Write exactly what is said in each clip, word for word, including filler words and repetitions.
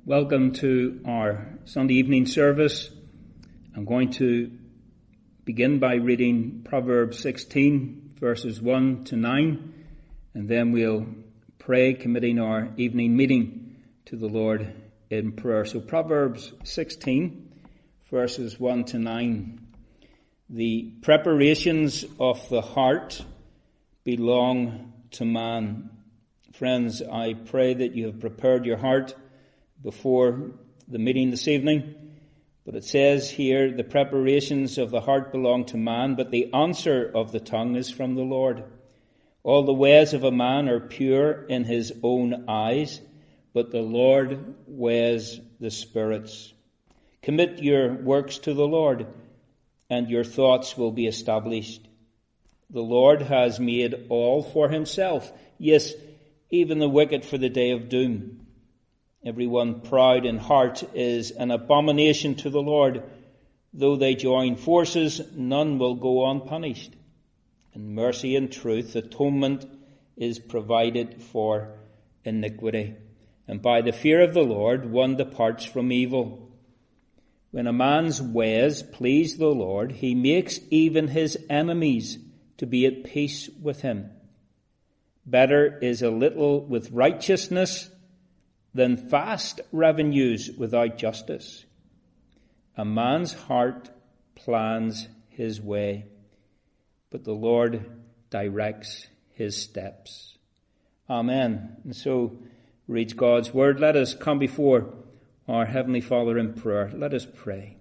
Welcome to our Sunday evening service. I'm going to begin by reading Proverbs sixteen, verses one to nine, and then we'll pray, committing our evening meeting to the Lord in prayer. So Proverbs sixteen, verses one to nine. The preparations of the heart belong to man. Friends, I pray that you have prepared your heart before the meeting this evening. But it says here, the preparations of the heart belong to man, but the answer of the tongue is from the Lord. All the ways of a man are pure in his own eyes, but the Lord weighs the spirits. Commit your works to the Lord, and your thoughts will be established. The Lord has made all for himself, yes, even the wicked for the day of doom. Everyone proud in heart is an abomination to the Lord. Though they join forces, none will go unpunished. In mercy and truth, atonement is provided for iniquity. And by the fear of the Lord, one departs from evil. When a man's ways please the Lord, he makes even his enemies to be at peace with him. Better is a little with righteousness than vast revenues without justice. A man's heart plans his way, but the Lord directs his steps. Amen. And so reads God's word. Let us come before our Heavenly Father in prayer. Let us pray.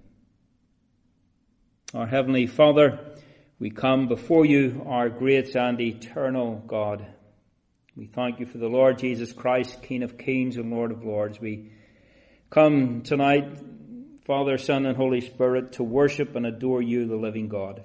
Our Heavenly Father, we come before you, our great and eternal God. We thank you for the Lord Jesus Christ, King of Kings and Lord of Lords. We come tonight, Father, Son, and Holy Spirit, to worship and adore you, the living God.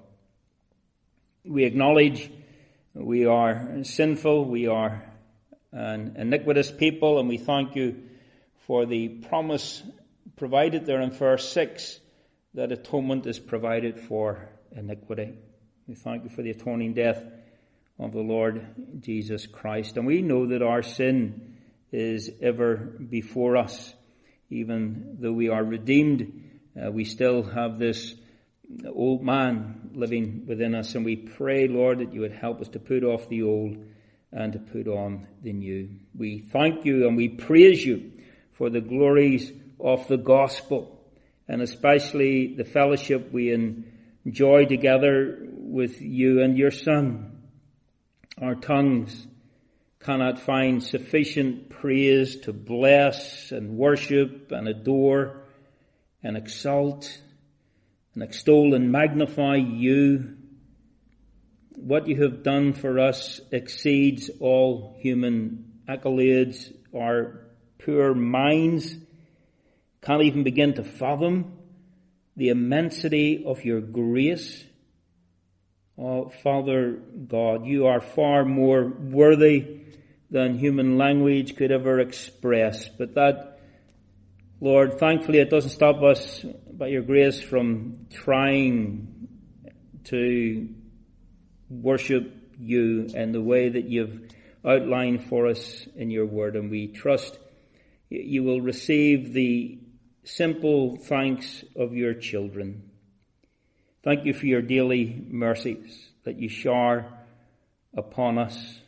We acknowledge we are sinful, we are an iniquitous people, and we thank you for the promise provided there in verse six that atonement is provided for iniquity. We thank you for the atoning death of the Lord Jesus Christ. And we know that our sin is ever before us. Even though we are redeemed, uh, we still have this old man living within us. And we pray, Lord, that you would help us to put off the old and to put on the new. We thank you and we praise you for the glories of the gospel, and especially the fellowship we enjoy together with you and your Son. Our tongues cannot find sufficient praise to bless and worship and adore and exalt and extol and magnify you. What you have done for us exceeds all human accolades. Our poor minds can't even begin to fathom the immensity of your grace. Oh, Father God, you are far more worthy than human language could ever express. But that, Lord, thankfully it doesn't stop us, by your grace, from trying to worship you in the way that you've outlined for us in your word. And we trust you will receive the simple thanks of your children. Thank you for your daily mercies that you shower upon us.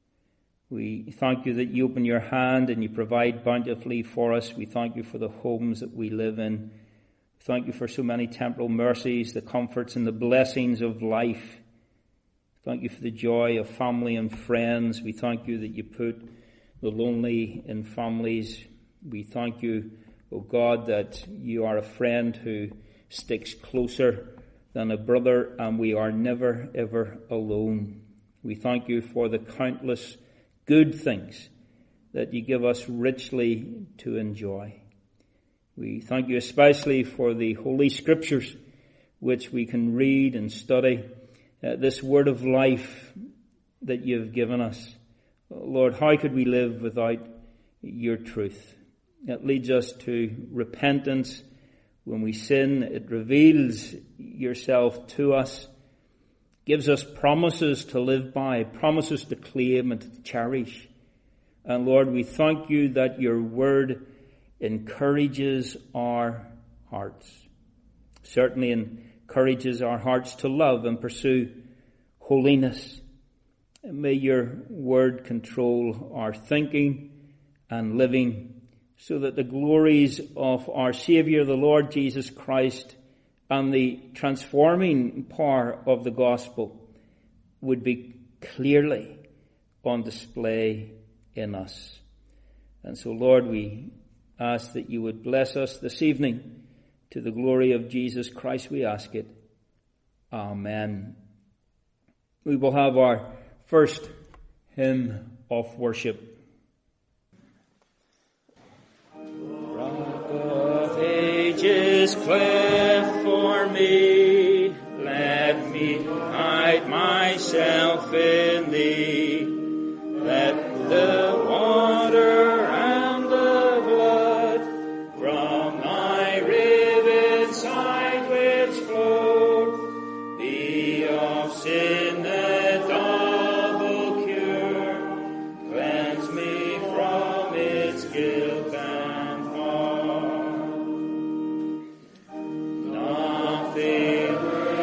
We thank you that you open your hand and you provide bountifully for us. We thank you for the homes that we live in. Thank you for so many temporal mercies, the comforts and the blessings of life. Thank you for the joy of family and friends. We thank you that you put the lonely in families. We thank you, O God, that you are a friend who sticks closer than a brother, and we are never, ever alone. We thank you for the countless good things that you give us richly to enjoy. We thank you especially for the Holy Scriptures, which we can read and study, uh, this word of life that you have given us. Lord, how could we live without your truth? It leads us to repentance. When we sin, it reveals yourself to us, gives us promises to live by, promises to claim and to cherish. And Lord, we thank you that your word encourages our hearts. Certainly encourages our hearts to love and pursue holiness. And may your word control our thinking and living, so that the glories of our Saviour, the Lord Jesus Christ, and the transforming power of the gospel would be clearly on display in us. And so, Lord, we ask that you would bless us this evening. To the glory of Jesus Christ we ask it. Amen. We will have our first hymn of worship. Rock of ages, cleft for me, let me hide myself in thee. Let the water and the blood from thy riven side which flowed be of sin the double cure. Cleanse me from its guilt and harm. Nothing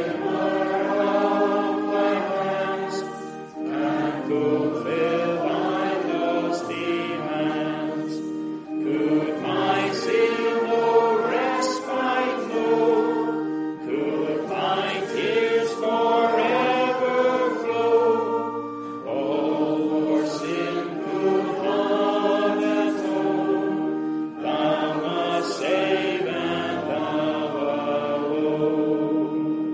of thy hands can fulfill thy lusty hands. Could my sin no respite know? Could my tears forever flow? All for sin could not atone. Thou must save and thou alone.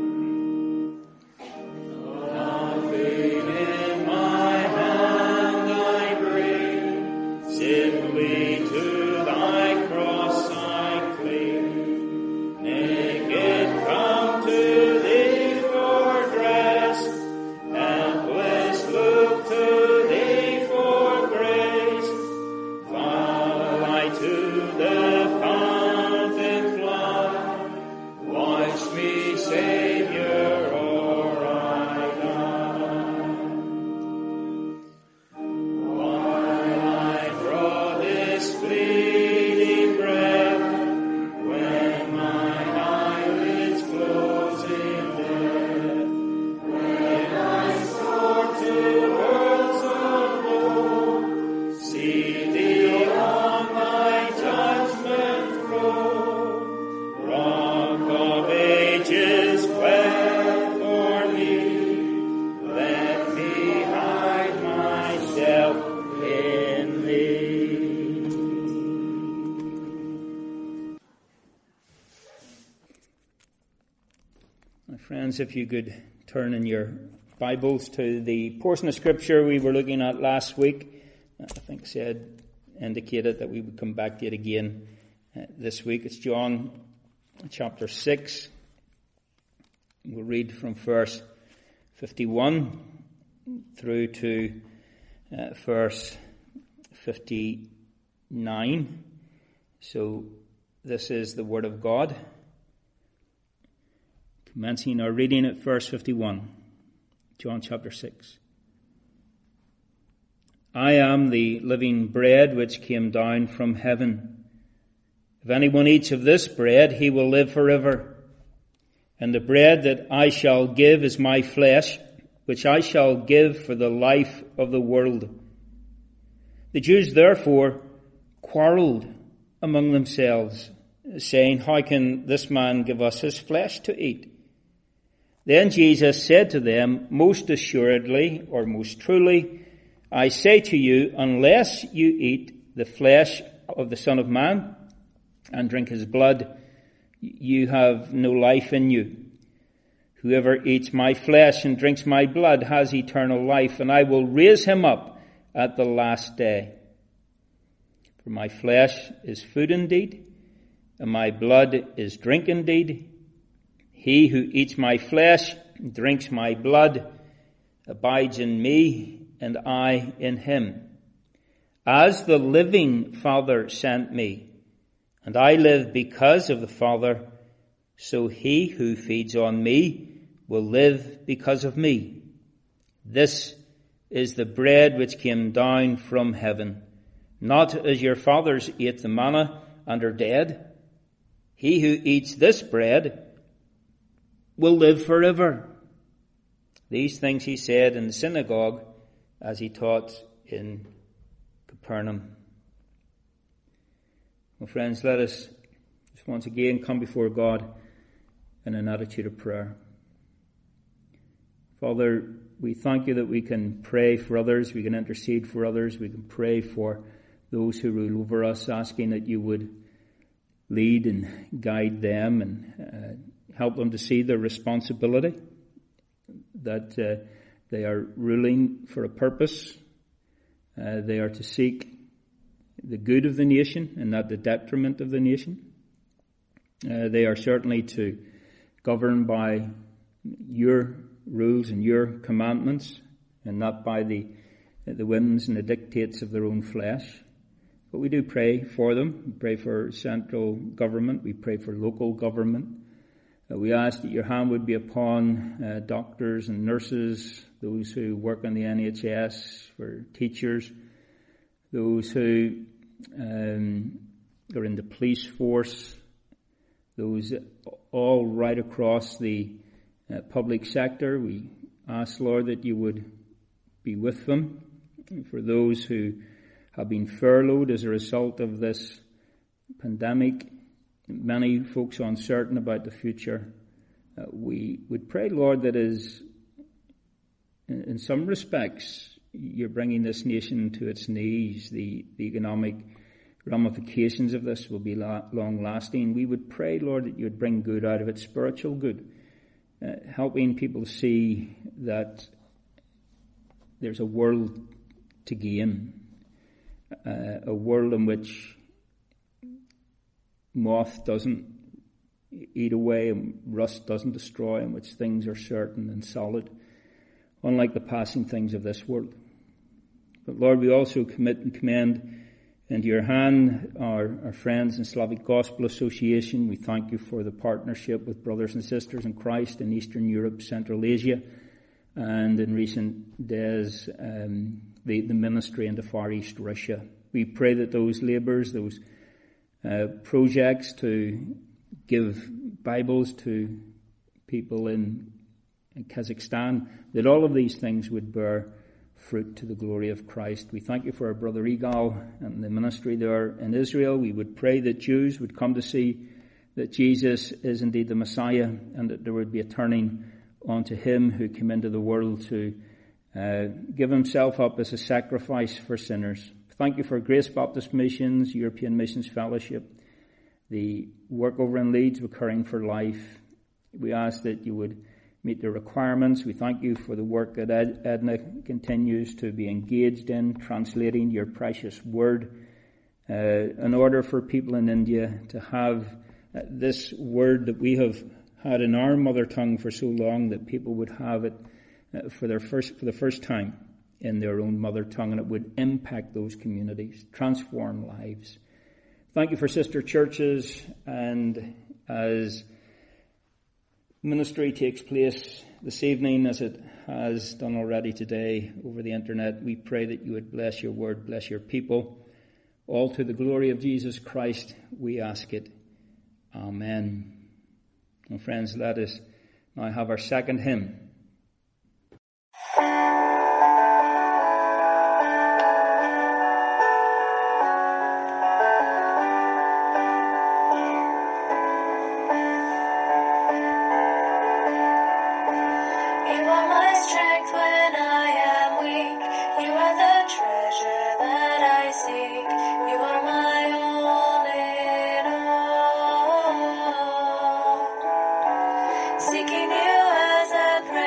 Nothing in my hand I bring, simply to thy cross I cling. Naked come to thee for dress, helpless look to thee for grace. Fall I to the fountain fly, wash me, Saviour, or I die. While I draw this fleeting breath, when mine eyelids close in death, when I soar to worlds unknown, see thee on thy judgment throne. Rock of ages, cleft for me, let me hide myself in thee. My friends, if you could turn in your Bibles to the portion of Scripture we were looking at last week. I think said, indicated that we would come back to it again uh, this week. It's John chapter six. We'll read from verse fifty-one through to uh, verse fifty-nine. So this is the Word of God. Commencing our reading at verse fifty-one, John chapter six. I am the living bread which came down from heaven. If anyone eats of this bread, he will live forever. And the bread that I shall give is my flesh, which I shall give for the life of the world. The Jews therefore quarreled among themselves, saying, how can this man give us his flesh to eat? Then Jesus said to them, most assuredly, or most truly, I say to you, unless you eat the flesh of the Son of Man and drink his blood, you have no life in you. Whoever eats my flesh and drinks my blood has eternal life, and I will raise him up at the last day. For my flesh is food indeed, and my blood is drink indeed. He who eats my flesh and drinks my blood abides in me, and I in him. As the living Father sent me, and I live because of the Father, so he who feeds on me will live because of me. This is the bread which came down from heaven, not as your fathers ate the manna and are dead. He who eats this bread will live forever. These things he said in the synagogue as he taught in Capernaum. Well, friends, let us just once again come before God in an attitude of prayer. Father, we thank you that we can pray for others, we can intercede for others, we can pray for those who rule over us, asking that you would lead and guide them and uh, help them to see their responsibility, that uh, they are ruling for a purpose. Uh, they are to seek the good of the nation and not the detriment of the nation. Uh, they are certainly to govern by your rules and your commandments and not by the the whims and the dictates of their own flesh. But we do pray for them. We pray for central government. We pray for local government. Uh, we ask that your hand would be upon uh, doctors and nurses, those who work on the N H S, for teachers, those who um, are in the police force, those all right across the uh, public sector. We ask, Lord, that you would be with them. For those who have been furloughed as a result of this pandemic, many folks uncertain about the future, uh, we would pray, Lord, that is, in, in some respects, you're bringing this nation to its knees. The, the economic ramifications of this will be la- long-lasting. We would pray, Lord, that you would bring good out of it, spiritual good, uh, helping people see that there's a world to gain, uh, a world in which moth doesn't eat away and rust doesn't destroy, in which things are certain and solid, unlike the passing things of this world. But Lord, we also commit and commend into your hand our, our friends in Slavic Gospel Association. We thank you for the partnership with brothers and sisters in Christ in Eastern Europe, Central Asia, and in recent days, um, the, the ministry into Far East Russia. We pray that those labours, those uh, projects to give Bibles to people in, in Kazakhstan, that all of these things would bear fruit to the glory of Christ. We thank you for our brother Igal and the ministry there in Israel. We would pray that Jews would come to see that Jesus is indeed the Messiah, and that there would be a turning unto him who came into the world to uh, give himself up as a sacrifice for sinners. Thank you for Grace Baptist Missions, European Missions Fellowship, the work over in Leeds with Caring for Life. We ask that you would meet the requirements. We thank you for the work that Ed- Edna continues to be engaged in, translating your precious word, uh, in order for people in India to have uh, this word that we have had in our mother tongue for so long, that people would have it uh, for their first for the first time in their own mother tongue, and it would impact those communities, transform lives. Thank you for sister churches, and as ministry takes place this evening, as it has done already today over the internet, we pray that you would bless your word, bless your people. All to the glory of Jesus Christ, we ask it. Amen. And friends, let us now have our second hymn. Seeking you as a prayer.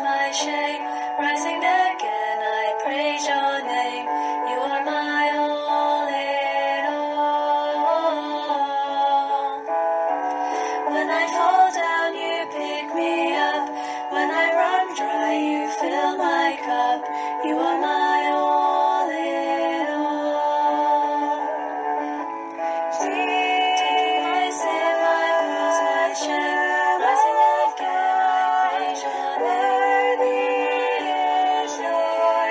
my shame. Rising again, I praise your name. You are my all in all. When I fall down, you pick me up. When I run dry, you fill my cup. You are my all in all. Taking my sin, my cross, my shame. Rising again, I praise your name. Worthy is your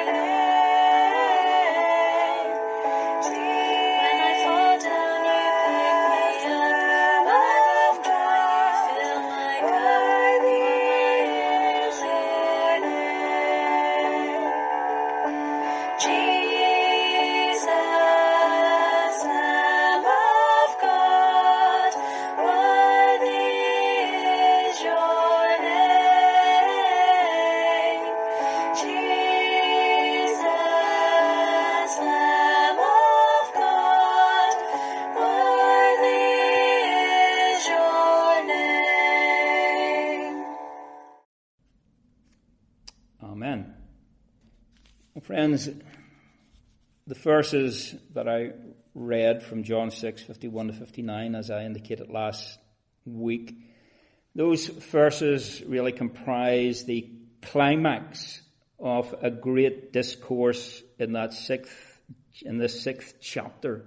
name. When I fall down, you pick me up. When I run dry, you fill my cup. Worthy is your name. Jesus, Lamb of God, worthy is your name. Jesus, Lamb of God, worthy is your name. Amen. Well, friends, the verses that I read from John six, fifty-one to fifty-nine, as I indicated last week, those verses really comprise the climax of a great discourse in that sixth, in this sixth chapter.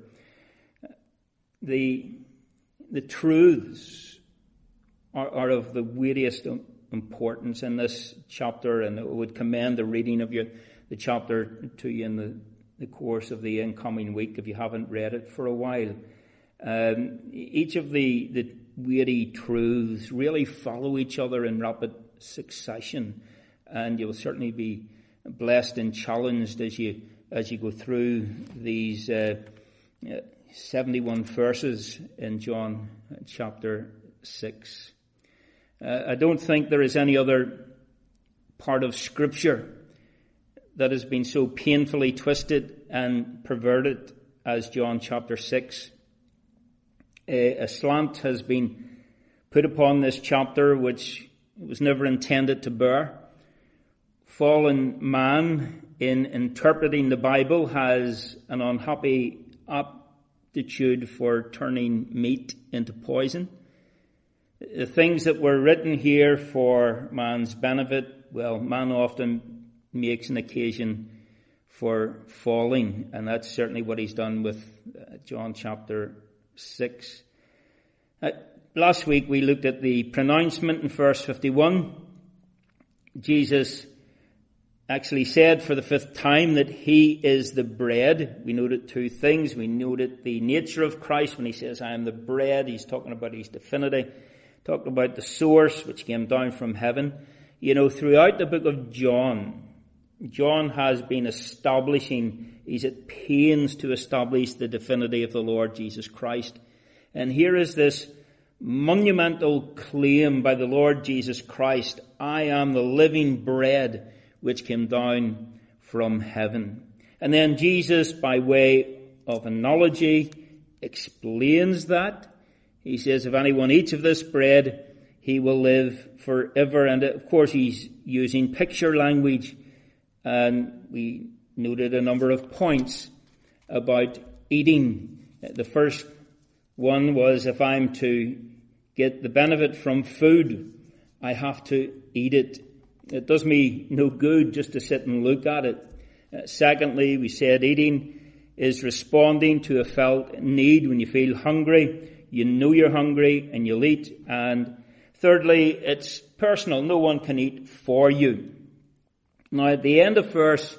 The, the truths are, are of the weightiest importance in this chapter, and I would commend the reading of your, the chapter to you in the, the course of the incoming week if you haven't read it for a while. Um, each of the, the weighty truths really follow each other in rapid succession, and you'll certainly be blessed and challenged as you as you go through these uh, seventy-one verses in John chapter six. Uh, I don't think there is any other part of Scripture that has been so painfully twisted and perverted as John chapter six. A, a slant has been put upon this chapter which was never intended to bear. Fallen man, in interpreting the Bible, has an unhappy aptitude for turning meat into poison. The things that were written here for man's benefit, well, man often makes an occasion for falling, and that's certainly what he's done with uh, John chapter six. Uh, last week we looked at the pronouncement in verse fifty-one. Jesus actually said for the fifth time that he is the bread. We noted two things. We noted the nature of Christ when he says, I am the bread. He's talking about his divinity. Talked about the source which came down from heaven. You know, throughout the book of John, John has been establishing, he's at pains to establish the divinity of the Lord Jesus Christ. And here is this monumental claim by the Lord Jesus Christ, I am the living bread which came down from heaven. And then Jesus, by way of analogy, explains that. He says, if anyone eats of this bread, he will live forever. And of course, he's using picture language. And we noted a number of points about eating. The first one was, if I'm to get the benefit from food, I have to eat it. It does me no good just to sit and look at it. Uh, secondly, we said eating is responding to a felt need. When you feel hungry, you know you're hungry and you'll eat. And thirdly, it's personal. No one can eat for you. Now, at the end of verse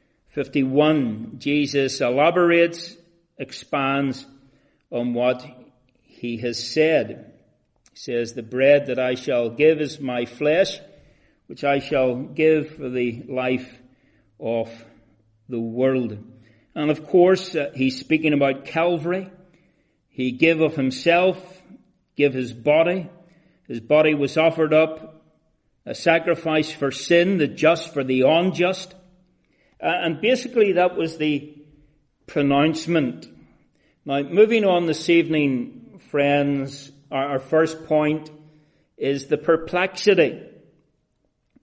fifty-one, Jesus elaborates, expands on what he has said. He says, the bread that I shall give is my flesh, which I shall give for the life of the world. And of course, uh, he's speaking about Calvary. He gave of himself, gave his body. His body was offered up, a sacrifice for sin, the just for the unjust. Uh, and basically that was the pronouncement. Now, moving on this evening, friends, our, our first point is the perplexity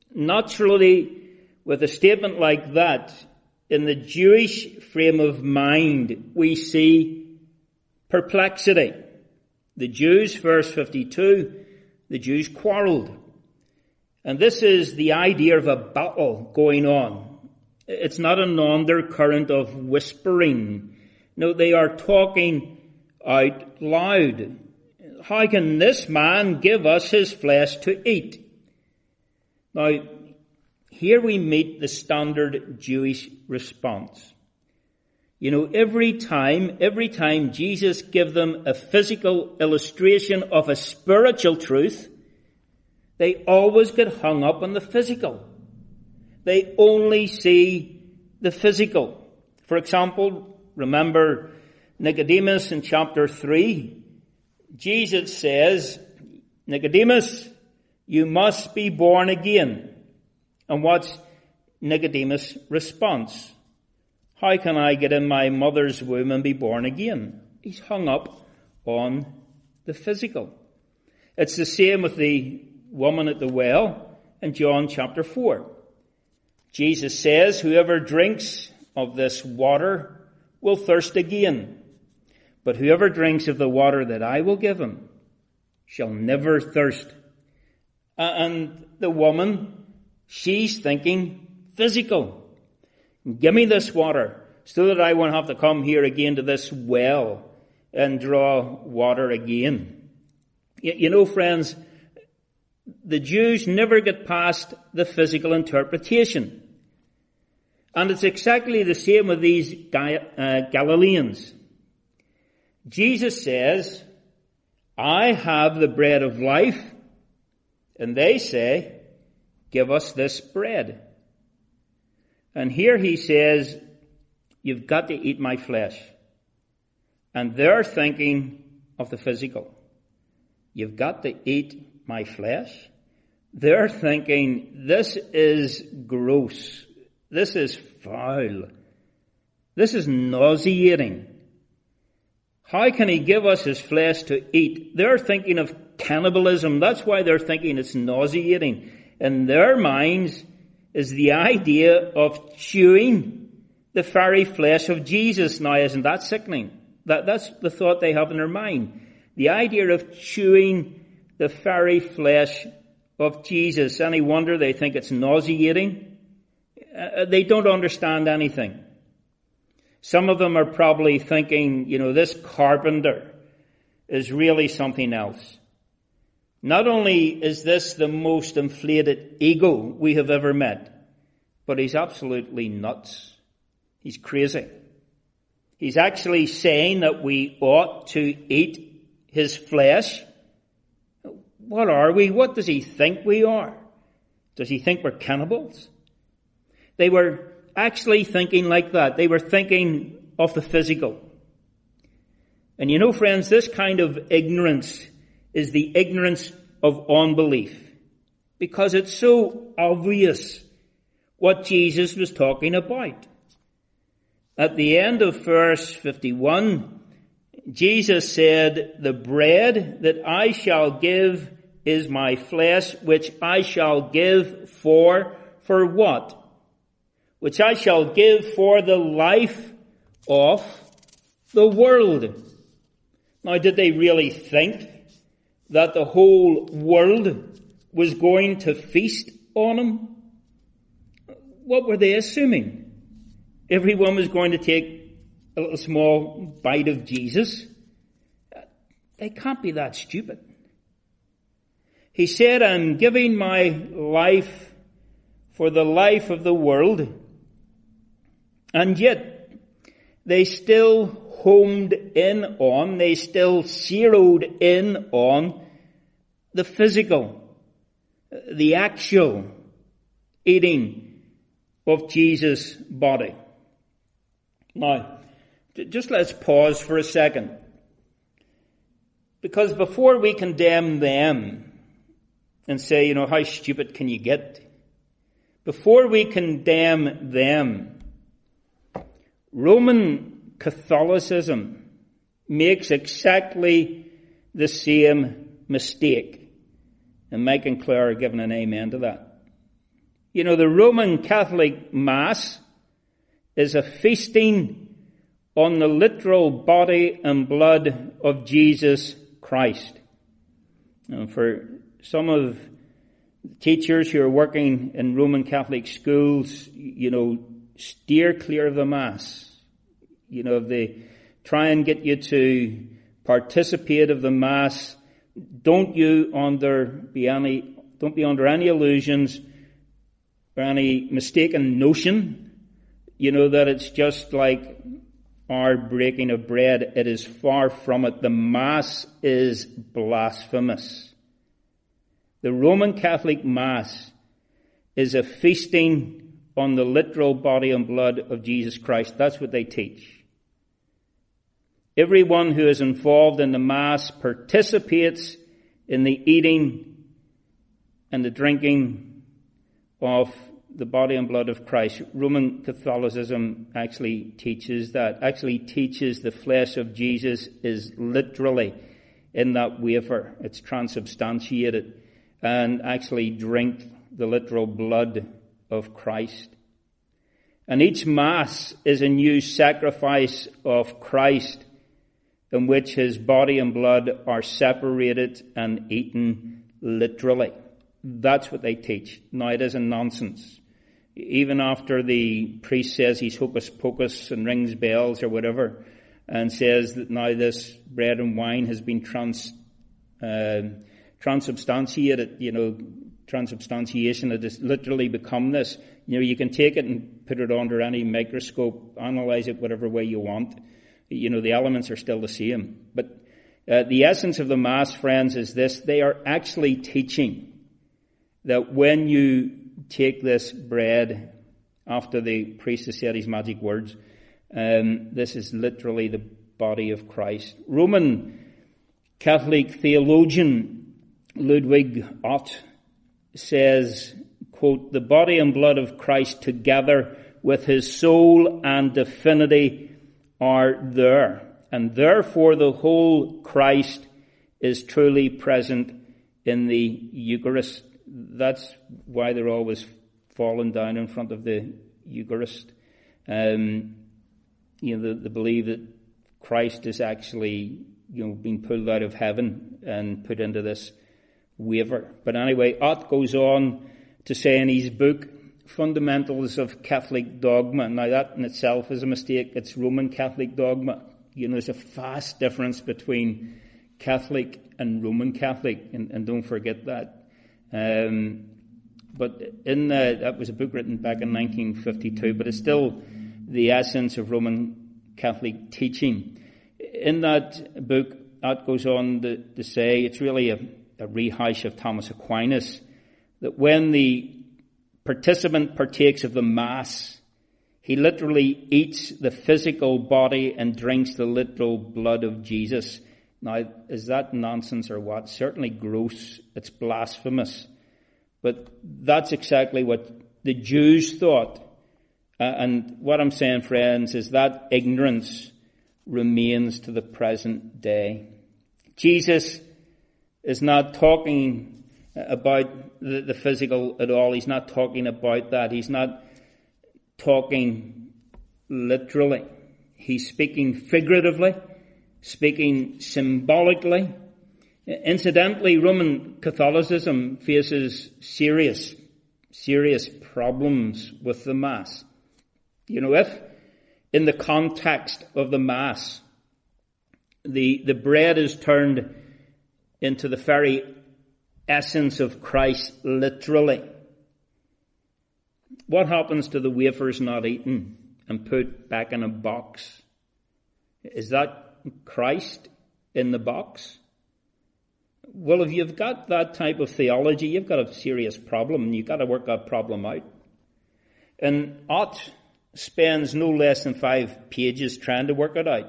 Naturally, with a statement like that, in the Jewish frame of mind, we see perplexity. The Jews, verse fifty-two, the Jews quarreled. And this is the idea of a battle going on. It's not an undercurrent of whispering. No, they are talking out loud. How can this man give us his flesh to eat? Now, here we meet the standard Jewish response. You know, every time, every time Jesus gives them a physical illustration of a spiritual truth, they always get hung up on the physical. They only see the physical. For example, remember Nicodemus in chapter three. Jesus says, Nicodemus, you must be born again. And what's Nicodemus' response? How can I get in my mother's womb and be born again? He's hung up on the physical. It's the same with the woman at the well in John chapter four. Jesus says, whoever drinks of this water will thirst again. But whoever drinks of the water that I will give him shall never thirst. And the woman, she's thinking physical. Give me this water so that I won't have to come here again to this well and draw water again. You know, friends, the Jews never get past the physical interpretation. And it's exactly the same with these Galileans. Jesus says, I have the bread of life. And they say, give us this bread. And here he says, you've got to eat my flesh. And they're thinking of the physical. You've got to eat my flesh. They're thinking, this is gross. This is foul. This is nauseating. How can he give us his flesh to eat? They're thinking of cannibalism. That's why they're thinking it's nauseating. In their minds is the idea of chewing the very flesh of Jesus. Now, isn't that sickening? That, that's the thought they have in their mind. The idea of chewing the very flesh of Jesus. Any wonder they think it's nauseating? Uh, they don't understand anything. Some of them are probably thinking, you know, this carpenter is really something else. Not only is this the most inflated ego we have ever met, but he's absolutely nuts. He's crazy. He's actually saying that we ought to eat his flesh. What are we? What does he think we are? Does he think we're cannibals? They were actually thinking like that. They were thinking of the physical. And you know, friends, this kind of ignorance is the ignorance of unbelief. Because it's so obvious what Jesus was talking about. At the end of verse fifty-one, Jesus said, the bread that I shall give is my flesh, which I shall give for, for what? Which I shall give for the life of the world. Now, did they really think that the whole world was going to feast on him? What were they assuming? Everyone was going to take a little small bite of Jesus? They can't be that stupid. He said, I'm giving my life for the life of the world. And yet, they still homed in on, they still zeroed in on the physical, the actual eating of Jesus' body. Now, just let's pause for a second. Because before we condemn them and say, you know, how stupid can you get? Before we condemn them, Roman Catholicism makes exactly the same mistake. And Mike and Claire are giving an amen to that. You know, the Roman Catholic Mass is a feasting on the literal body and blood of Jesus Christ. And for some of the teachers who are working in Roman Catholic schools, you know, steer clear of the Mass. You know, if they try and get you to participate of the Mass, don't you under be any don't be under any illusions or any mistaken notion, you know, that it's just like our breaking of bread. It is far from it. The Mass is blasphemous. The Roman Catholic Mass is a feasting on the literal body and blood of Jesus Christ. That's what they teach. Everyone who is involved in the Mass participates in the eating and the drinking of the body and blood of Christ. Roman Catholicism actually teaches that, actually teaches the flesh of Jesus is literally in that wafer. It's transubstantiated, and actually drink the literal blood of Christ. And each Mass is a new sacrifice of Christ, in which his body and blood are separated and eaten literally. That's what they teach. Now, it isn't nonsense. Even after the priest says he's hocus pocus and rings bells or whatever, and says that now this bread and wine has been trans, uh, transubstantiated, you know, transubstantiation, it has literally become this. You know, you can take it and put it under any microscope, analyze it whatever way you want. You know, the elements are still the same. But uh, the essence of the Mass, friends, is this. They are actually teaching that when you take this bread after the priest has said his magic words, um, this is literally the body of Christ. Roman Catholic theologian Ludwig Ott says, quote, "The body and blood of Christ together with his soul and divinity are there, and therefore the whole Christ is truly present in the Eucharist." That's why they're always falling down in front of the Eucharist. Um, you know, they, they believe that Christ is actually, you know, being pulled out of heaven and put into this wafer. But anyway, Ott goes on to say in his book, Fundamentals of Catholic Dogma. Now that in itself is a mistake. It's Roman Catholic dogma. You know, there's a vast difference between Catholic and Roman Catholic, and, and don't forget that. Um, but in the, that was a book written back in nineteen fifty-two, but it's still the essence of Roman Catholic teaching. In that book, that goes on to, to say, it's really a, a rehash of Thomas Aquinas, that when the participant partakes of the Mass, he literally eats the physical body and drinks the literal blood of Jesus. Now, is that nonsense or what? Certainly gross. It's blasphemous. But that's exactly what the Jews thought. Uh, and what I'm saying, friends, is that ignorance remains to the present day. Jesus is not talking about the, the physical at all. He's not talking about that. He's not talking literally. He's speaking figuratively, speaking symbolically. Incidentally, Roman Catholicism faces serious, serious problems with the Mass. You know, if in the context of the Mass, the, the bread is turned into the very essence of Christ literally, what happens to the wafers not eaten and put back in a box? Is that Christ in the box? Well, if you've got that type of theology, you've got a serious problem, and you've got to work that problem out. And Ott spends no less than five pages trying to work it out.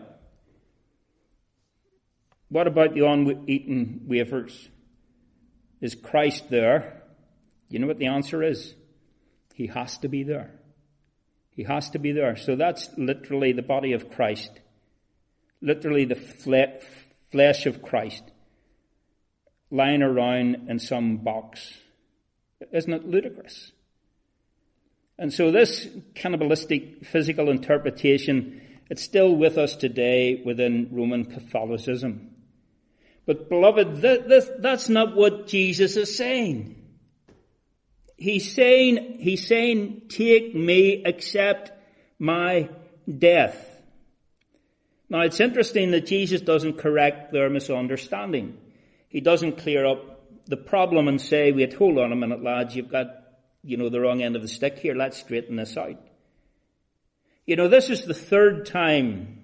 What about the uneaten wafers? Is Christ there? You know what the answer is? He has to be there. He has to be there. So that's literally the body of Christ. Literally the fle- flesh of Christ lying around in some box. Isn't it ludicrous? And so this cannibalistic physical interpretation, it's still with us today within Roman Catholicism. But beloved, th- this, that's not what Jesus is saying. He's saying, he's saying, take me, accept my death. Now it's interesting that Jesus doesn't correct their misunderstanding. He doesn't clear up the problem and say, wait, hold on a minute, lads, you've got, you know, the wrong end of the stick here, let's straighten this out. You know, this is the third time,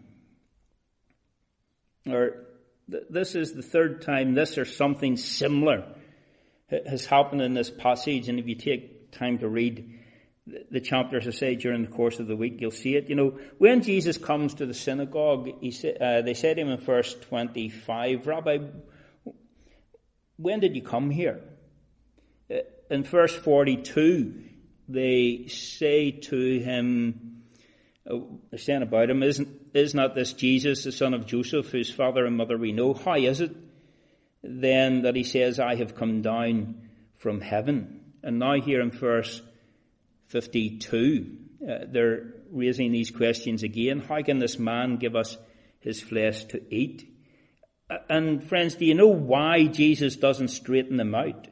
or th- this is the third time this or something similar has happened in this passage, and if you take time to read the chapters, I say, during the course of the week, you'll see it. You know, when Jesus comes to the synagogue, he sa- uh, they said to him in verse twenty-five, Rabbi, when did you come here? Uh, in verse forty-two, they say to him, uh, they're saying about him, Isn't, is not this Jesus, the son of Joseph, whose father and mother we know? How is it then that he says, I have come down from heaven? And now here in verse fifty-two, uh, they're raising these questions again. How can this man give us his flesh to eat? Uh, and friends, do you know why Jesus doesn't straighten them out?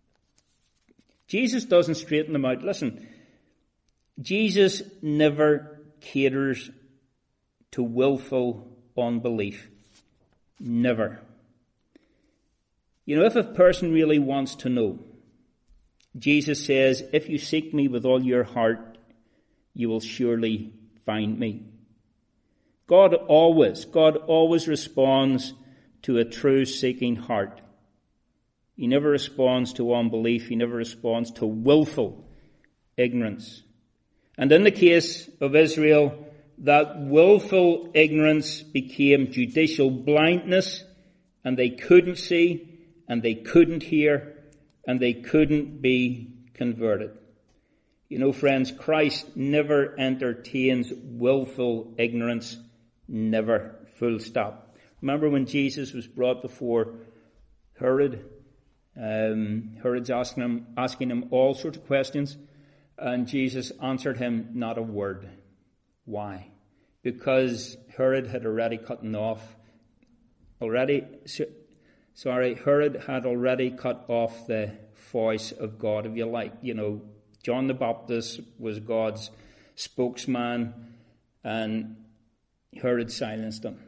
Jesus doesn't straighten them out. Listen, Jesus never caters to willful unbelief. Never. You know, if a person really wants to know, Jesus says, if you seek me with all your heart, you will surely find me. God always, God always responds to a true seeking heart. He never responds to unbelief. He never responds to willful ignorance. And in the case of Israel, that willful ignorance became judicial blindness, and they couldn't see, and they couldn't hear, and they couldn't be converted. You know, friends, Christ never entertains willful ignorance. Never. Full stop. Remember when Jesus was brought before Herod? Um, Herod's asking him, asking him all sorts of questions, and Jesus answered him not a word. Why? Because Herod had already cut off, already... Sorry, Herod had already cut off the voice of God, if you like. You know, John the Baptist was God's spokesman, and Herod silenced him.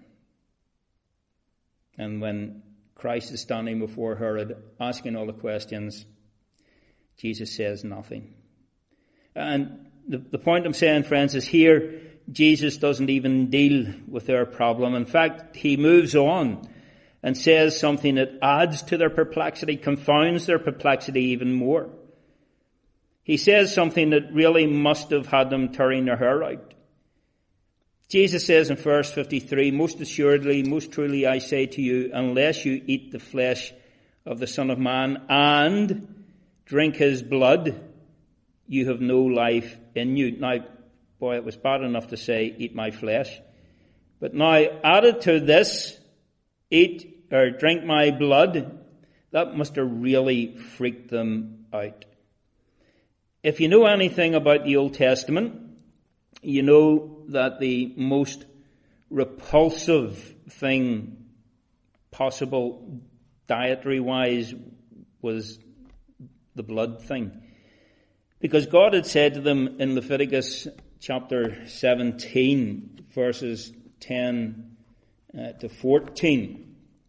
And when Christ is standing before Herod, asking all the questions, Jesus says nothing. And the, the point I'm saying, friends, is here, Jesus doesn't even deal with their problem. In fact, he moves on and says something that adds to their perplexity, confounds their perplexity even more. He says something that really must have had them tearing their hair out. Jesus says in verse fifty-three, most assuredly, most truly I say to you, unless you eat the flesh of the Son of Man and drink his blood, you have no life in you. Now, boy, it was bad enough to say, eat my flesh. But now, added to this, eat or drink my blood, that must have really freaked them out. If you know anything about the Old Testament, you know that the most repulsive thing possible dietary-wise was the blood thing. Because God had said to them in Leviticus chapter seventeen, verses ten uh, to fourteen,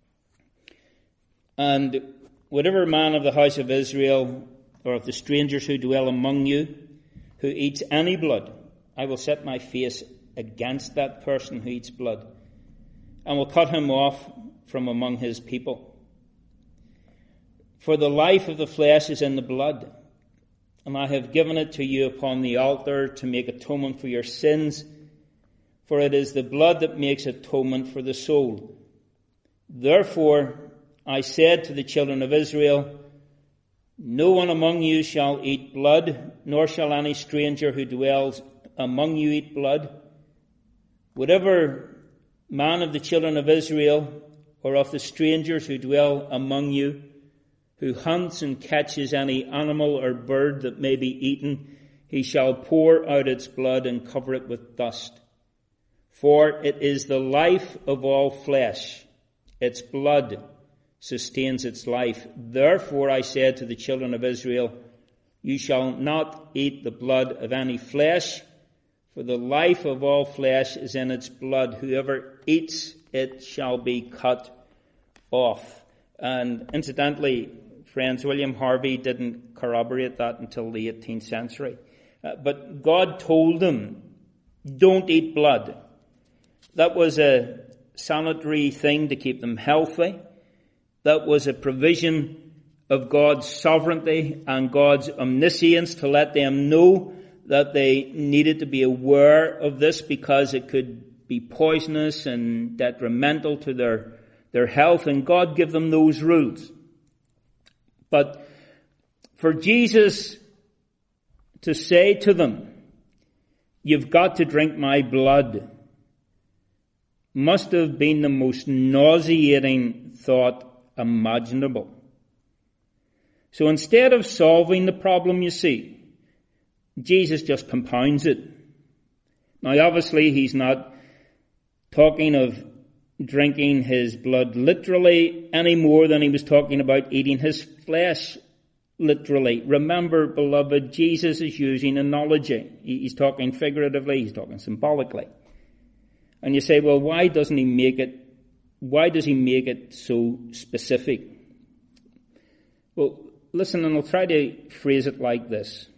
and whatever man of the house of Israel or of the strangers who dwell among you who eats any blood, I will set my face against that person who eats blood and will cut him off from among his people. For the life of the flesh is in the blood, and I have given it to you upon the altar to make atonement for your sins, for it is the blood that makes atonement for the soul. Therefore, I said to the children of Israel, no one among you shall eat blood, nor shall any stranger who dwells among you eat blood. Whatever man of the children of Israel or of the strangers who dwell among you, who hunts and catches any animal or bird that may be eaten, he shall pour out its blood and cover it with dust. For it is the life of all flesh. Its blood sustains its life. Therefore I said to the children of Israel, you shall not eat the blood of any flesh, for the life of all flesh is in its blood. Whoever eats it shall be cut off. And incidentally, friends, William Harvey didn't corroborate that until the eighteenth century. Uh, but God told them, don't eat blood. That was a sanitary thing to keep them healthy. That was a provision of God's sovereignty and God's omniscience to let them know that they needed to be aware of this because it could be poisonous and detrimental to their, their health, and God gave them those rules. But for Jesus to say to them, you've got to drink my blood, must have been the most nauseating thought imaginable. So instead of solving the problem, you see, Jesus just compounds it. Now obviously he's not talking of drinking his blood literally any more than he was talking about eating his flesh literally. Remember, beloved, Jesus is using analogy. He's talking figuratively, he's talking symbolically. And you say, well, why doesn't he make it, why does he make it so specific? Well, listen, and I'll try to phrase it like this.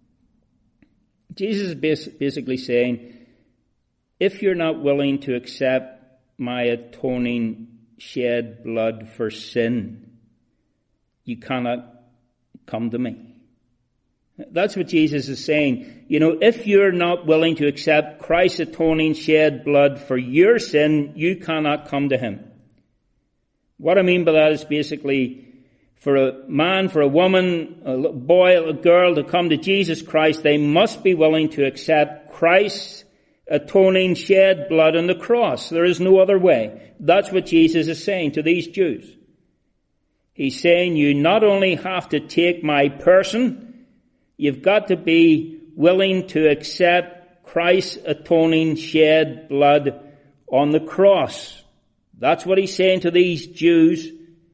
Jesus is basically saying, if you're not willing to accept my atoning shed blood for sin, you cannot come to me. That's what Jesus is saying. You know, if you're not willing to accept Christ's atoning shed blood for your sin, you cannot come to him. What I mean by that is basically, for a man, for a woman, a boy, a girl to come to Jesus Christ, they must be willing to accept Christ's atoning shed blood on the cross. There is no other way. That's what Jesus is saying to these Jews. He's saying you not only have to take my person, you've got to be willing to accept Christ's atoning shed blood on the cross. That's what he's saying to these Jews.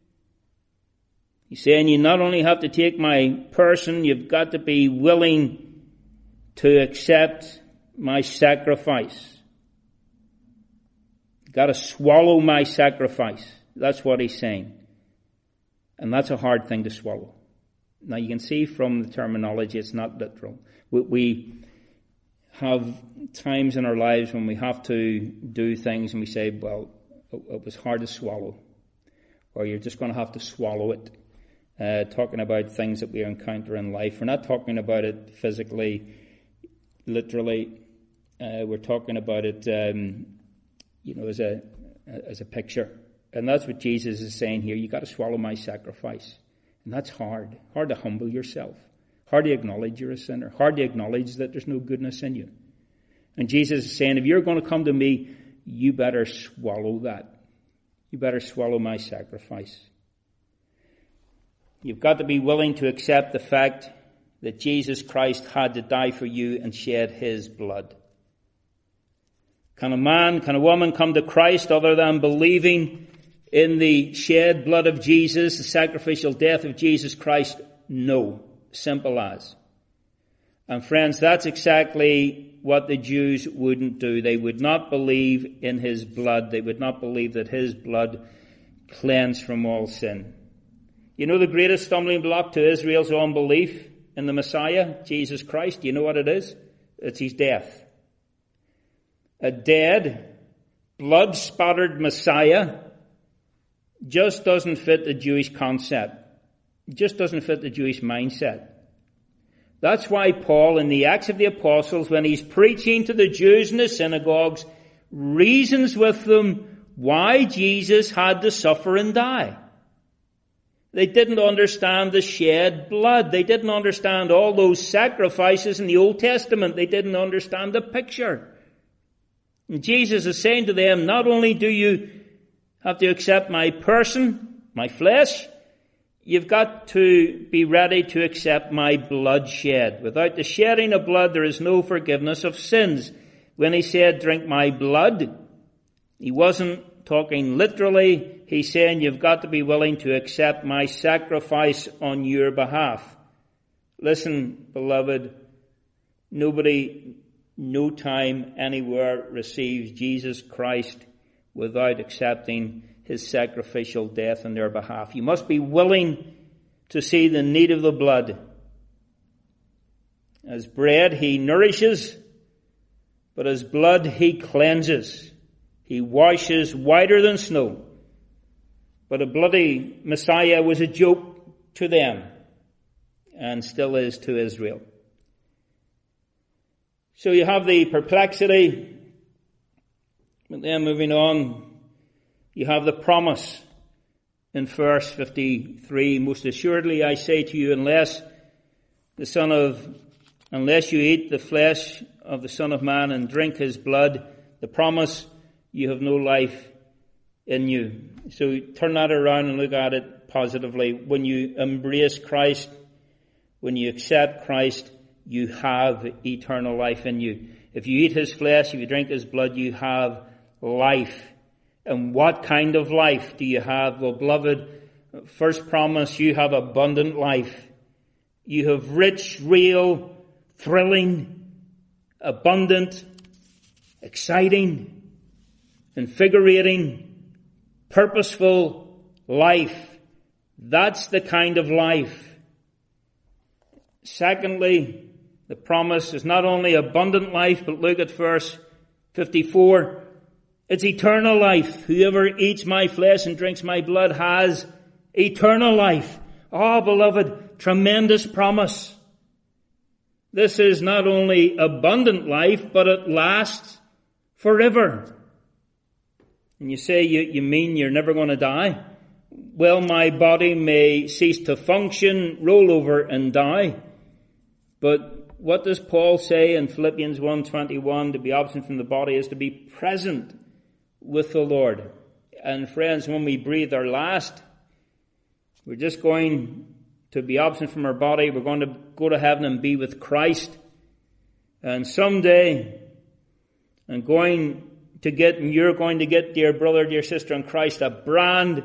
He's saying you not only have to take my person, you've got to be willing to accept my sacrifice. You've got to swallow my sacrifice. That's what he's saying. And that's a hard thing to swallow. Now you can see from the terminology it's not literal. We, we have times in our lives when we have to do things and we say, well, it, it was hard to swallow. Or you're just going to have to swallow it. Uh, talking about things that we encounter in life. We're not talking about it physically, literally. Uh, we're talking about it, um, you know, as a as a picture. And that's what Jesus is saying here. You've got to swallow my sacrifice. And that's hard. Hard to humble yourself. Hard to acknowledge you're a sinner. Hard to acknowledge that there's no goodness in you. And Jesus is saying, if you're going to come to me, you better swallow that. You better swallow my sacrifice. You've got to be willing to accept the fact that Jesus Christ had to die for you and shed his blood. Can a man, can a woman come to Christ other than believing in the shed blood of Jesus, the sacrificial death of Jesus Christ? No. Simple as. And friends, that's exactly what the Jews wouldn't do. They would not believe in his blood. They would not believe that his blood cleansed from all sin. You know the greatest stumbling block to Israel's unbelief in the Messiah, Jesus Christ? Do you know what it is? It's his death. A dead, blood-spattered Messiah just doesn't fit the Jewish concept. It just doesn't fit the Jewish mindset. That's why Paul, in the Acts of the Apostles, when he's preaching to the Jews in the synagogues, reasons with them why Jesus had to suffer and die. They didn't understand the shed blood. They didn't understand all those sacrifices in the Old Testament. They didn't understand the picture. And Jesus is saying to them, not only do you have to accept my person, my flesh, you've got to be ready to accept my bloodshed. Without the shedding of blood, there is no forgiveness of sins. When he said, drink my blood, he wasn't talking literally. He's saying you've got to be willing to accept my sacrifice on your behalf. Listen, beloved, nobody, no time, anywhere receives Jesus Christ without accepting his sacrificial death on their behalf. You must be willing to see the need of the blood. As bread he nourishes, but as blood he cleanses. He washes whiter than snow. But a bloody Messiah was a joke to them, and still is to Israel. So you have the perplexity, but then moving on, you have the promise in verse fifty-three. Most assuredly I say to you, unless the Son of, unless you eat the flesh of the Son of Man and drink his blood, the promise, you have no life in you. So turn that around and look at it positively. When you embrace Christ, when you accept Christ, you have eternal life in you. If you eat his flesh, if you drink his blood, you have life. And what kind of life do you have? Well, beloved, first promise, you have abundant life. You have rich, real, thrilling, abundant, exciting, invigorating, purposeful life. That's the kind of life. Secondly, the promise is not only abundant life, but look at verse fifty-four. It's eternal life. Whoever eats my flesh and drinks my blood has eternal life. Oh, beloved, tremendous promise. This is not only abundant life, but it lasts forever. And you say, you, you mean you're never going to die? Well, my body may cease to function, roll over and die. But what does Paul say in Philippians one twenty-one? To be absent from the body is to be present with the Lord. And friends, when we breathe our last, we're just going to be absent from our body. We're going to go to heaven and be with Christ. And someday, I'm going to get, and you're going to get, dear brother, dear sister in Christ, a brand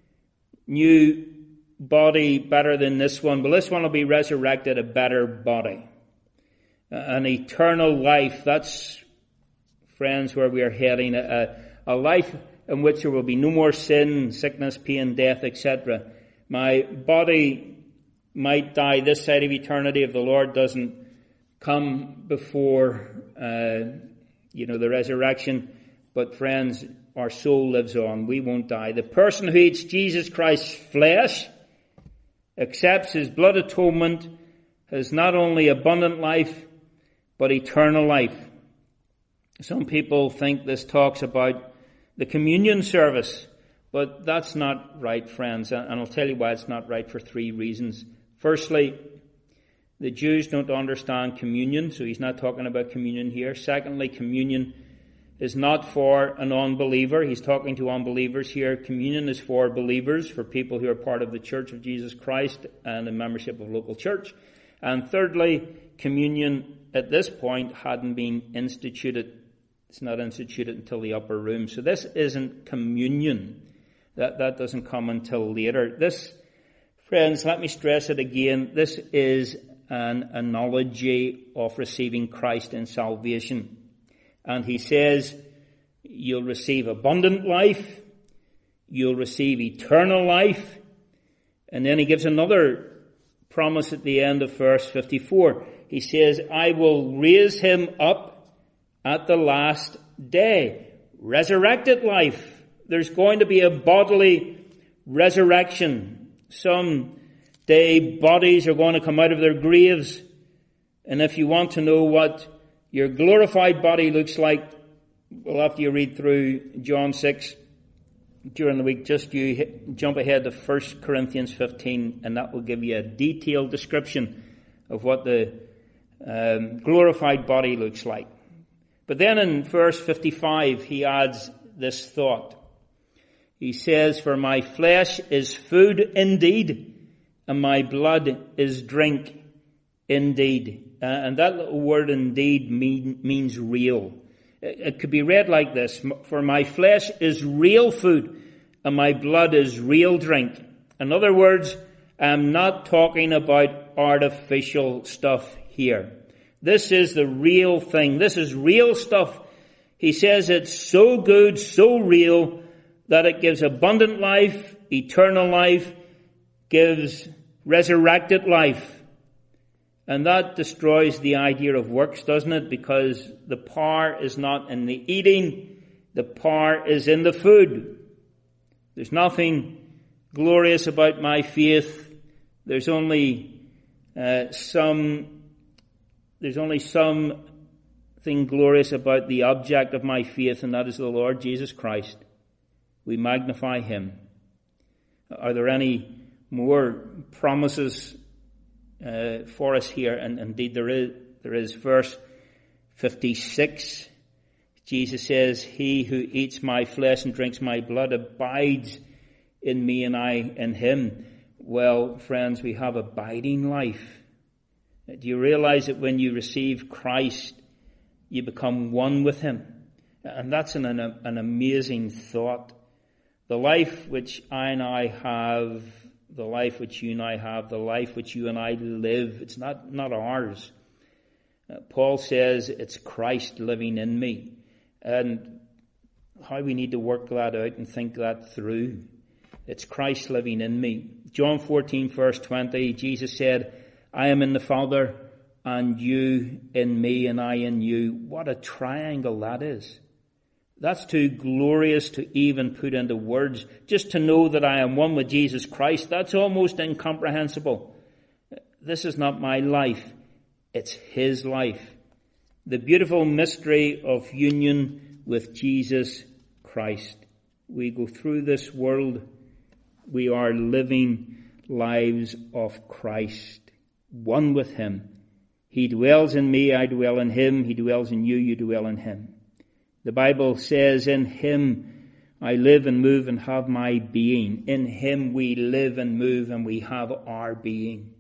new body better than this one. But this one will be resurrected, a better body. An eternal life. That's, friends, where we are heading. A, a life in which there will be no more sin, sickness, pain, death, et cetera. My body might die this side of eternity if the Lord doesn't come before, uh, you know, the resurrection. But friends, our soul lives on. We won't die. The person who eats Jesus Christ's flesh, accepts his blood atonement, has not only abundant life, but eternal life. Some people think this talks about the communion service, but that's not right, friends. And I'll tell you why it's not right for three reasons. Firstly, the Jews don't understand communion, so he's not talking about communion here. Secondly, communion is not for an unbeliever. He's talking to unbelievers here. Communion is for believers, for people who are part of the Church of Jesus Christ and a membership of local church. And thirdly, communion at this point hadn't been instituted. It's not instituted until the upper room. So this isn't communion. That, that doesn't come until later. This, friends, let me stress it again. This is an analogy of receiving Christ in salvation. And he says, you'll receive abundant life. You'll receive eternal life. And then he gives another promise at the end of verse fifty-four. He says, I will raise him up at the last day. Resurrected life. There's going to be a bodily resurrection. Someday bodies are going to come out of their graves. And if you want to know what your glorified body looks like, well, after you read through John six during the week, just you hit, jump ahead to First Corinthians fifteen, and that will give you a detailed description of what the um, glorified body looks like. But then in verse fifty-five, he adds this thought. He says, for my flesh is food indeed, and my blood is drink indeed. Uh, and that little word indeed mean, means real. It, it could be read like this: for my flesh is real food, and my blood is real drink. In other words, I'm not talking about artificial stuff here. This is the real thing. This is real stuff. He says it's so good, so real, that it gives abundant life, eternal life, gives resurrected life. And that destroys the idea of works, doesn't it? Because the power is not in the eating, the power is in the food. There's nothing glorious about my faith. There's only uh, some, there's only something glorious about the object of my faith, and that is the Lord Jesus Christ. We magnify him. Are there any more promises uh, for us here? And indeed there is. There is verse fifty-six. Jesus says, he who eats my flesh and drinks my blood abides in me and I in him. Well, friends, we have abiding life. Do you realize that when you receive Christ, you become one with him? And that's an, an, an amazing thought. The life which I and I have, the life which you and I have, the life which you and I live, it's not, not ours. Uh, Paul says it's Christ living in me. And how we need to work that out and think that through. It's Christ living in me. John fourteen verse twenty, Jesus said, I am in the Father and you in me and I in you. What a triangle that is. That's too glorious to even put into words. Just to know that I am one with Jesus Christ, that's almost incomprehensible. This is not my life. It's his life. The beautiful mystery of union with Jesus Christ. We go through this world. We are living lives of Christ. One with him. He dwells in me, I dwell in him. He dwells in you, you dwell in him. The Bible says, in him I live and move and have my being. In him we live and move and we have our being.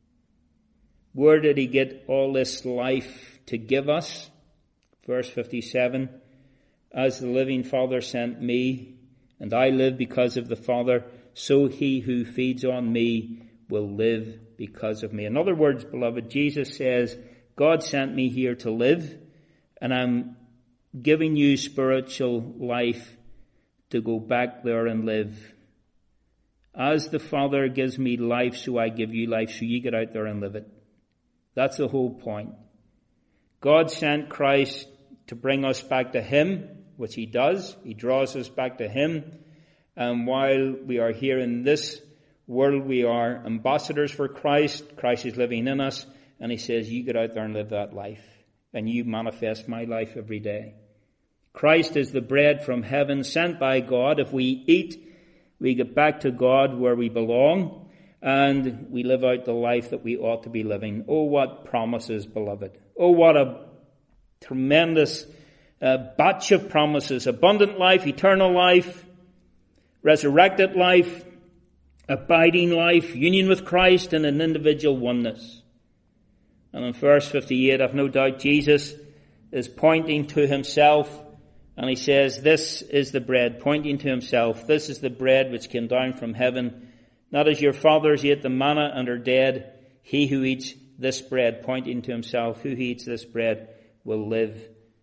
Where did he get all this life to give us? Verse fifty-seven, as the living Father sent me, and I live because of the Father, so he who feeds on me will live because of me. In other words, beloved, Jesus says, God sent me here to live, and I'm giving you spiritual life to go back there and live. As the Father gives me life, so I give you life, so you get out there and live it. That's the whole point. God sent Christ to bring us back to him, which he does. He draws us back to him. And while we are here in this world, we are ambassadors for Christ. Christ is living in us. And he says, you get out there and live that life. And you manifest my life every day. Christ is the bread from heaven sent by God. If we eat, we get back to God where we belong. And we live out the life that we ought to be living. Oh, what promises, beloved. Oh, what a tremendous uh, batch of promises. Abundant life, eternal life, resurrected life, abiding life, union with Christ, and an individual oneness. And in verse fifty-eight, I've no doubt Jesus is pointing to himself, and he says, this is the bread, pointing to himself. This is the bread which came down from heaven. Not as your fathers ate the manna and are dead. He who eats this bread, pointing to himself, who eats this bread will live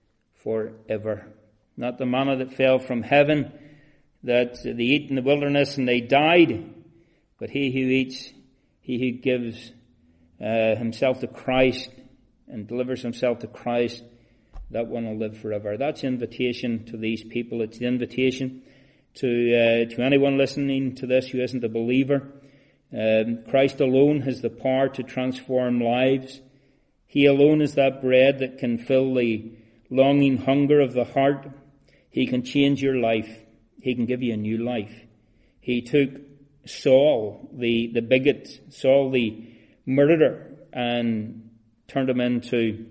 forever. Not the manna that fell from heaven, that they eat in the wilderness and they died, but he who eats, he who gives uh, himself to Christ and delivers himself to Christ, that one will live forever. That's invitation to these people. It's the invitation to uh, to anyone listening to this who isn't a believer. Um, Christ alone has the power to transform lives. He alone is that bread that can fill the longing hunger of the heart. He can change your life. He can give you a new life. He took Saul, the, the bigot, Saul the murderer, and turned him into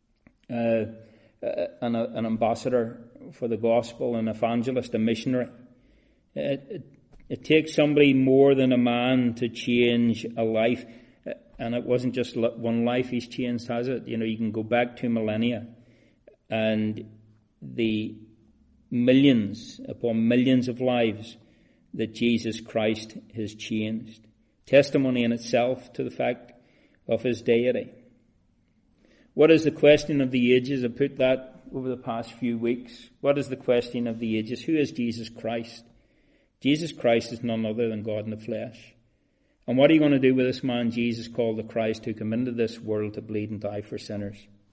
uh, an, an ambassador for the gospel, an evangelist, a missionary. It, it, It takes somebody more than a man to change a life. And it wasn't just one life he's changed, has it? You know, you can go back to millennia and the millions upon millions of lives that Jesus Christ has changed. Testimony in itself to the fact of his deity. What is the question of the ages? I put that over the past few weeks. What is the question of the ages? Who is Jesus Christ? Jesus Christ is none other than God in the flesh. And what are you going to do with this man Jesus called the Christ who came into this world to bleed and die for sinners?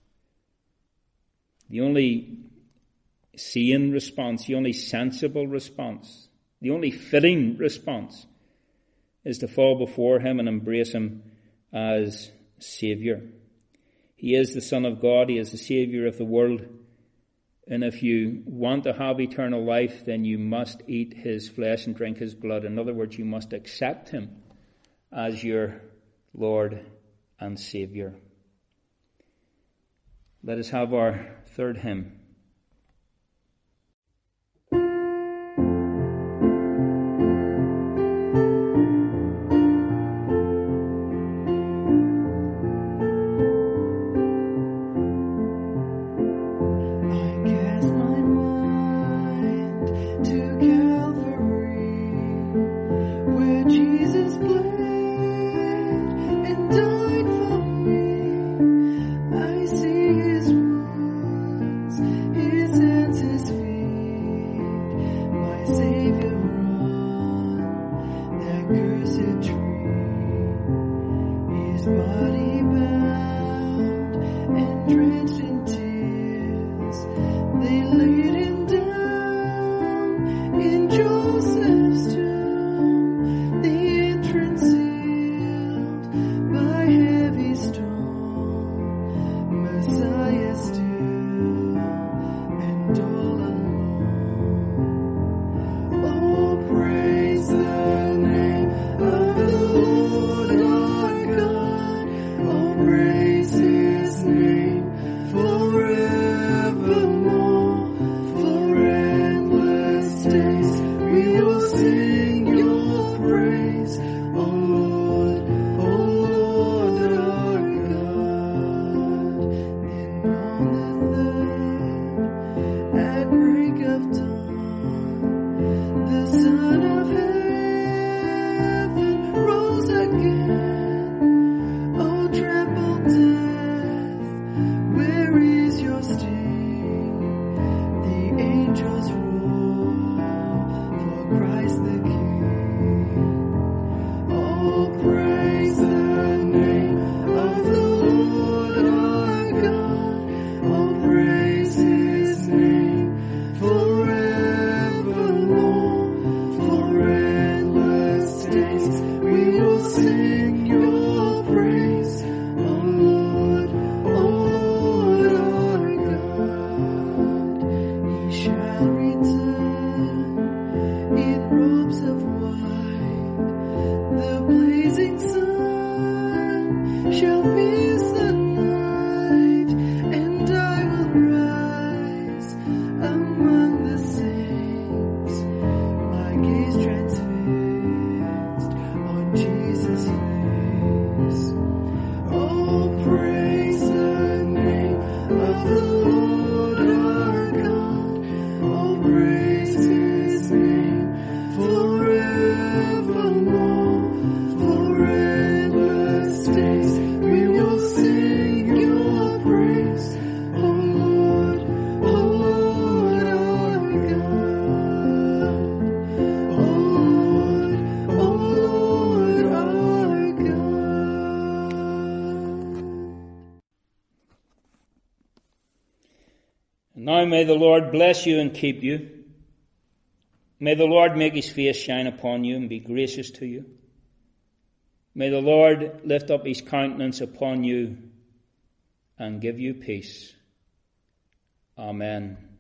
The only sane response, the only sensible response, the only fitting response is to fall before him and embrace him as Saviour. He is the Son of God. He is the Saviour of the world. And if you want to have eternal life, then you must eat his flesh and drink his blood. In other words, you must accept him as your Lord and Saviour. Let us have our third hymn. Now may the Lord bless you and keep you. May the Lord make his face shine upon you and be gracious to you. May the Lord lift up his countenance upon you and give you peace. Amen.